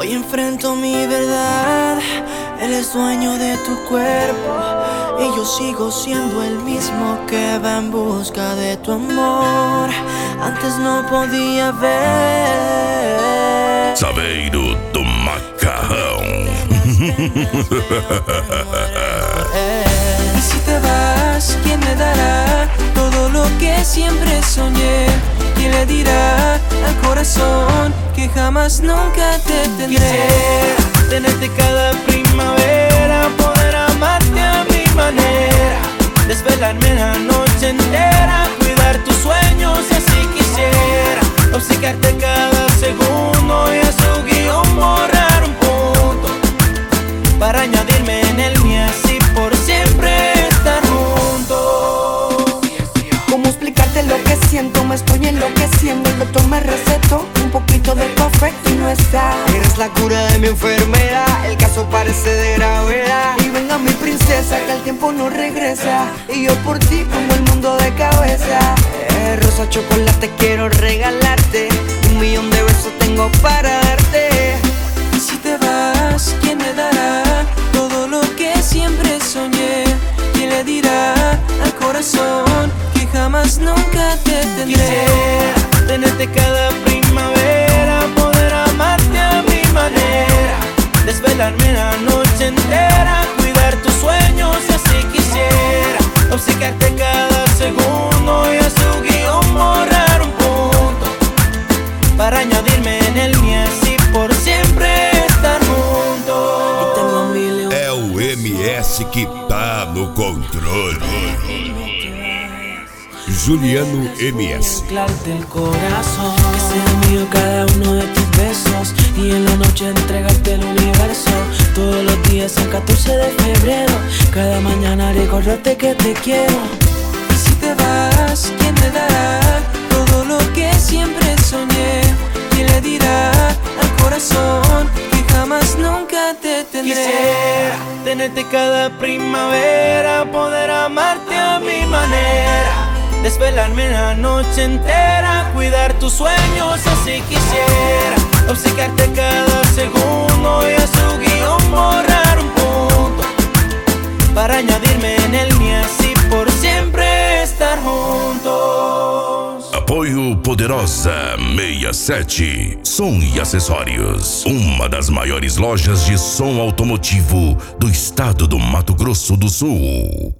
Hoy enfrento mi verdad, él es dueño de tu cuerpo y yo sigo siendo el mismo que va en busca de tu amor. Antes no podía ver. Saveiro do Macarrão. Y si te vas, ¿quién me dará todo lo que siempre soñé? ¿Quién le dirá al corazón que jamás nunca te tendré? Quisiera tenerte cada primavera, poder amarte a mi manera, desvelarme la noche entera, cuidar tus sueños y así quisiera obcecarte cada segundo y a su guión borrar un punto para añadirme en el mío, así por siempre estar juntos. ¿Cómo explicarte lo que siento? Me estoy enloqueciendo. El doctor me recetó un poquito de café y no está. Eres la cura de mi enfermedad, el caso parece de gravedad. Y venga mi princesa, que el tiempo no regresa, y yo por ti pongo el mundo de cabeza. Rosa chocolate quiero regalarte, 1.000.000 de besos tengo para darte. Y si te vas, ¿quién me dará todo lo que siempre soñé? ¿Quién le dirá al corazón que jamás nunca te tendré? Quisiera tenerte cada primavera, poder amarte a mi manera, desvelarme la noche entera, cuidar tus sueños y así quisiera obcecarte cada segundo y a su guión borrar un punto para añadirme en el mío, así por siempre estar juntos. Y tengo mil. É o MS que tá no controle. Juliano MS. Mezclarte el corazón, que sea mío cada uno de tus besos y en la noche entregarte el universo. Todos los días el 14 de febrero, cada mañana recordarte que te quiero. Y si te vas, ¿quién me dará todo lo que siempre soñé? ¿Quién le dirá al corazón que jamás nunca te tendré? Quisiera tenerte cada primavera, poder amarte a mi manera, desvelarme la noche entera, cuidar tus sueños, así quisiera obcecarte cada segundo y a su guión borrar un punto para añadirme en el mío, así por siempre estar juntos. Apoio Poderosa 67, som e acessórios. Uma das maiores lojas de som automotivo do estado do Mato Grosso do Sul.